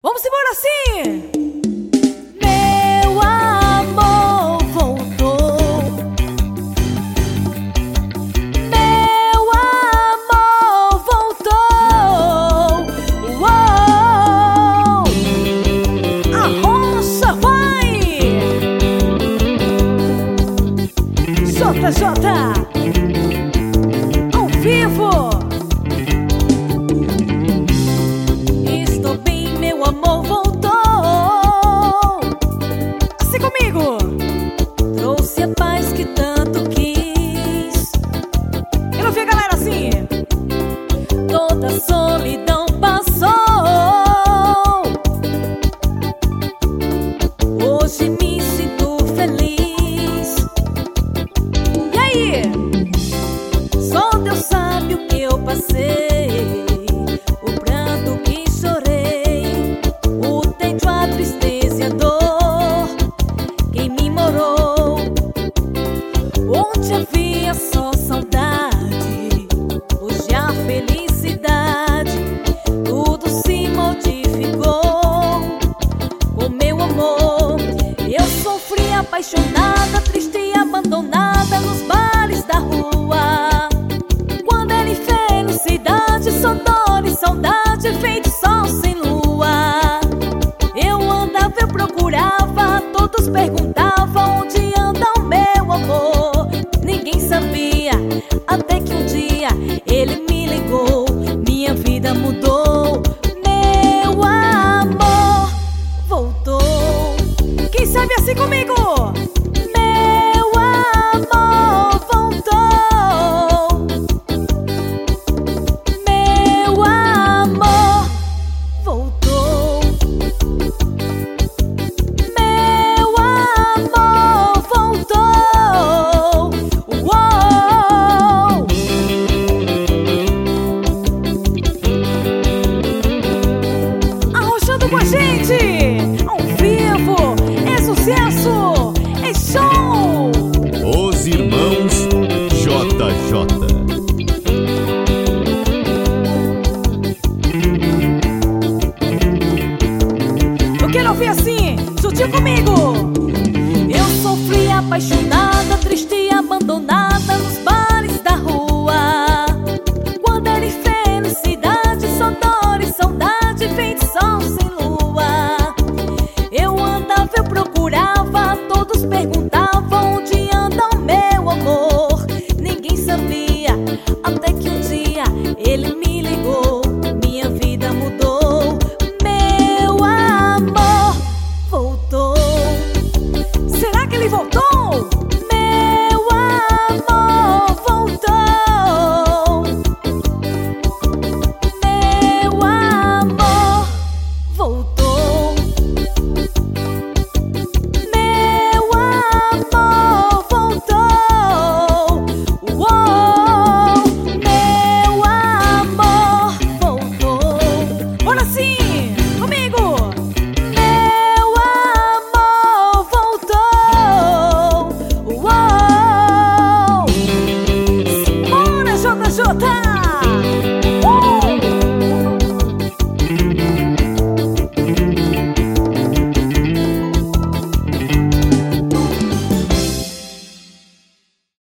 Vamos embora assim! Meu amor voltou. Meu amor voltou. Uou! A roça vai! JJ ao vivo! Meu amor voltou. Assim comigo. Trouxe a paz que tanto quis. Eu não vi a galera assim. Toda a solidão passou. Hoje me sinto feliz. E aí? Só Deus sabe o que eu passei. Onde havia só saudade, hoje a felicidade, tudo se modificou com meu amor. Eu sofri apaixonada, triste e abandonada nos bares da rua. Quando era infelicidade, só dor e saudade, feito sol sem lua. Eu andava, eu procurava, todos perguntavam onde anda o meu amor. Ninguém sabia, até que um dia ele me ligou, minha vida mudou. Meu amor voltou. Quem sabe assim comigo? Meu amor voltou. Meu amor voltou. Meu amor voltou. Arrochando com a gente, ao vivo, é sucesso, é show! Os irmãos JJ. Eu quero ouvir assim, juntinho comigo. Eu sofri apaixonada, triste e abandonada nos bares